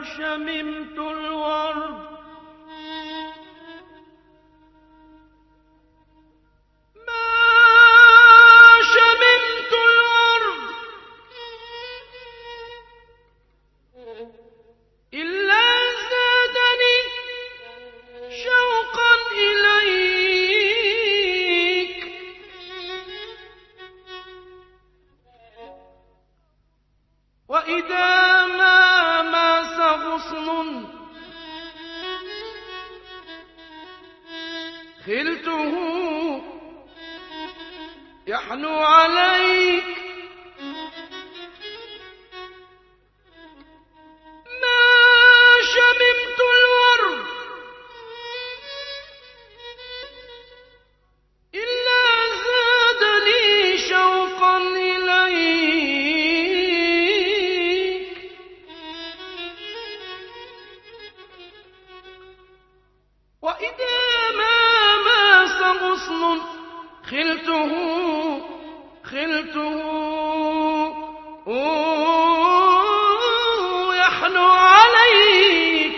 شممت الورد إلا زادني شوقا إليك وإذا ما ماس غصن خلته يحنو عليك شممت الورد إلا زاد لي شوقا إليك وإذا ما ماس غصن خلته يحنو عليك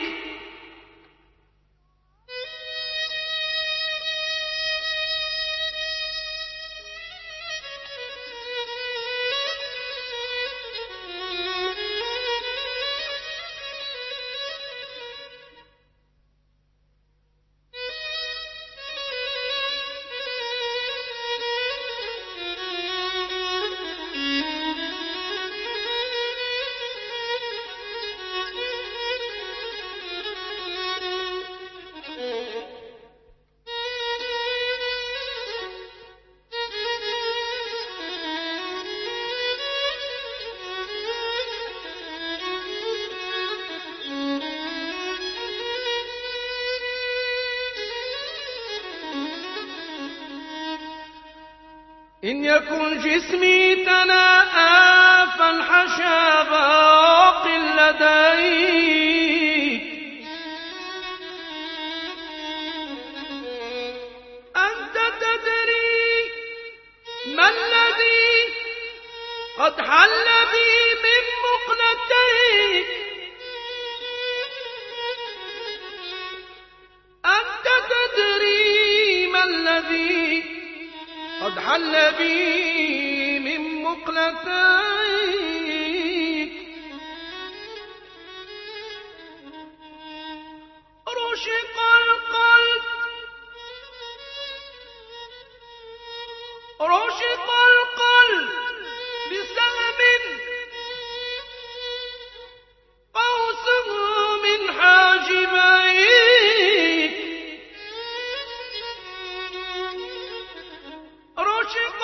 إن يكن جسمي تناءى فانحشى باق لديك أنت تدري ما الذي قد حل بي من مقلتيك أنت تدري ما الذي قد حل بي من مقلتيك رشق القلب بسهم قوسه من حاجبيك رشق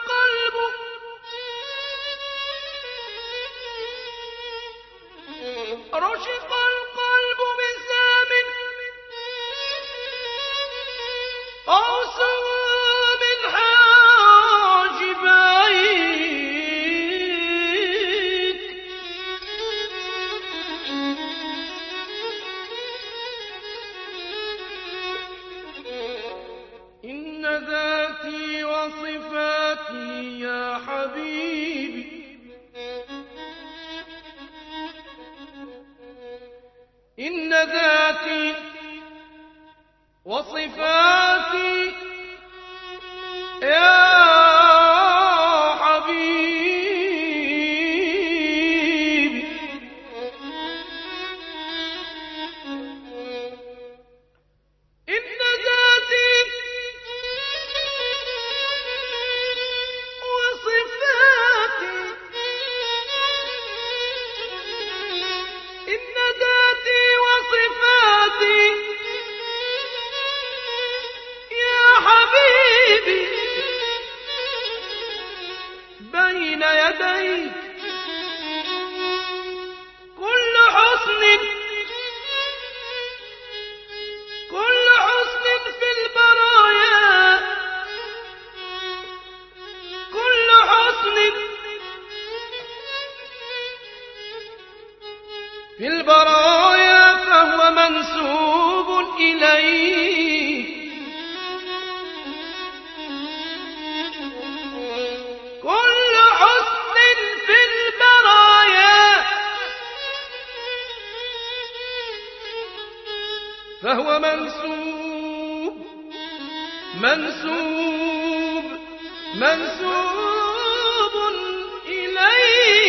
القلب بسام قوسه من حاجبيك إن ذاتي وصفاتي يا حبيبي إن ذاتي وصفاتي يا حبيبي إن ذاتي وصفاتي إن ذاتي وصفاتي يا حبيبي بين يديك كل حسن في البرايا كل حسن في البرايا فهو منسوب إليك كل حسن في البرايا فهو منسوب منسوب منسوب إليك